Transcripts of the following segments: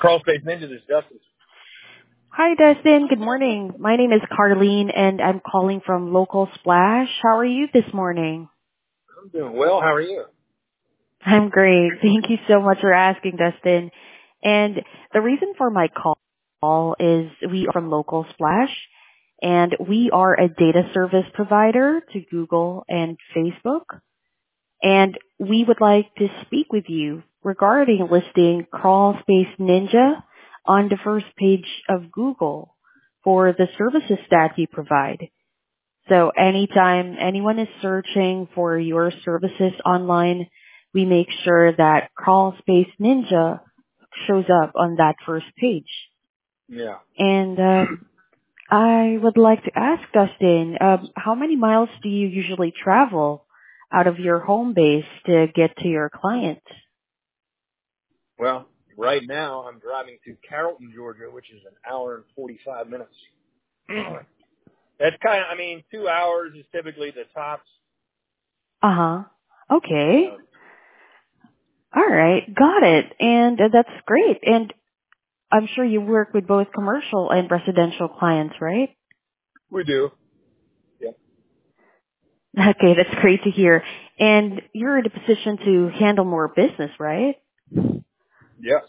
Crawl Space Ninja, this is Dustin. Hi, Dustin. Good morning. My name is Carlene, and I'm calling from Local Splash. How are you this morning? I'm doing well. How are you? I'm great. Thank you so much for asking, Dustin. And the reason for my call is we are from Local Splash, and we are a data service provider to Google and Facebook. And we would like to speak with you regarding listing Crawl Space Ninja on the first page of Google for the services that you provide. So anytime anyone is searching for your services online, we make sure that Crawl Space Ninja shows up on that first page. Yeah. And I would like to ask Dustin, how many miles do you usually travel out of your home base to get to your client? Well, right now I'm driving to Carrollton, Georgia, which is an hour and 45 minutes. That's 2 hours is typically the tops. Uh-huh. Okay. All right. Got it. And that's great. And I'm sure you work with both commercial and residential clients, right? We do. Yeah. Okay, that's great to hear. And you're in a position to handle more business, right? Yes.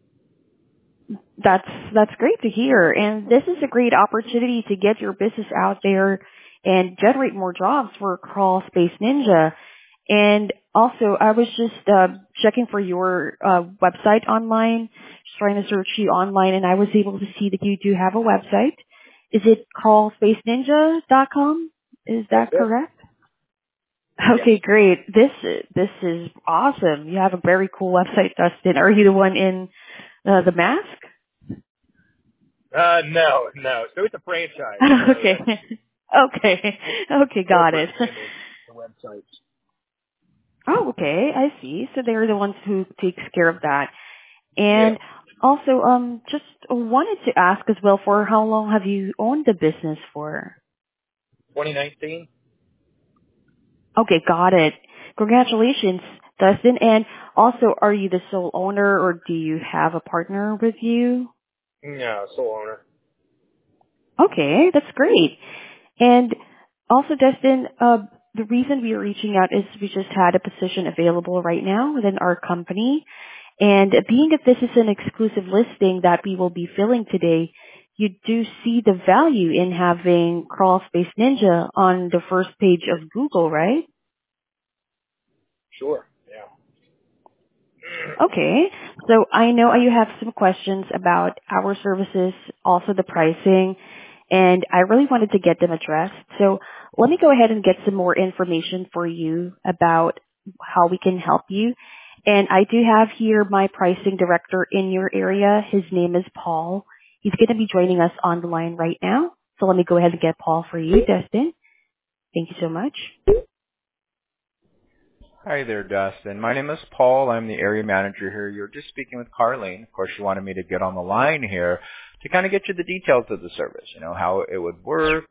That's great to hear. And this is a great opportunity to get your business out there and generate more jobs for Crawl Space Ninja. And also, I was just checking for your website online, just trying to search you online, and I was able to see that you do have a website. Is it crawlspaceninja.com? Is That's that it. correct? Yes. Okay, great. This is awesome. You have a very cool website, Dustin. Are you the one in the mask? No. So it's a franchise. Okay. That's Okay, got corporate it. handles the websites. Oh, okay, I see. So they're the ones who takes care of that. Yeah. And also, just wanted to ask as well, for how long have you owned the business for? 2019? Okay, got it. Congratulations, Dustin. And also, are you the sole owner or do you have a partner with you? No, sole owner. Okay, that's great. And also, Dustin, the reason we are reaching out is we just had a position available right now within our company. And being that this is an exclusive listing that we will be filling today, you do see the value in having Crawl Space Ninja on the first page of Google, right? Sure. Yeah. Okay. So I know you have some questions about our services, also the pricing, and I really wanted to get them addressed. So let me go ahead and get some more information for you about how we can help you. And I do have here my pricing director in your area. His name is Paul. He's going to be joining us on the line right now. So let me go ahead and get Paul for you, Dustin. Thank you so much. Hi there, Dustin. My name is Paul. I'm the area manager here. You're just speaking with Carlene. Of course, you wanted me to get on the line here to kind of get you the details of the service, how it would work,